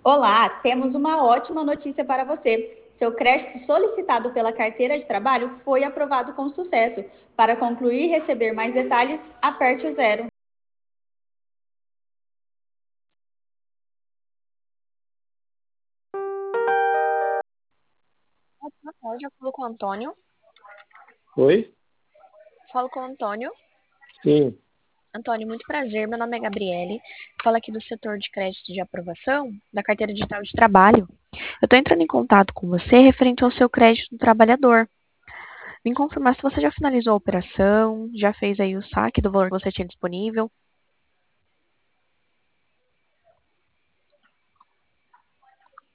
Olá, temos uma ótima notícia para você. Seu crédito solicitado pela carteira de trabalho foi aprovado com sucesso. Para concluir e receber mais detalhes, aperte o zero. Boa tarde, eu falo com o Antônio. Oi? Falo com o Antônio. Sim. Antônio, muito prazer. Meu nome é Gabriele. Falo aqui do setor de crédito de aprovação da carteira digital de trabalho. Eu estou entrando em contato com você referente ao seu crédito do trabalhador. Vim confirmar se você já finalizou a operação, já fez aí o saque do valor que você tinha disponível.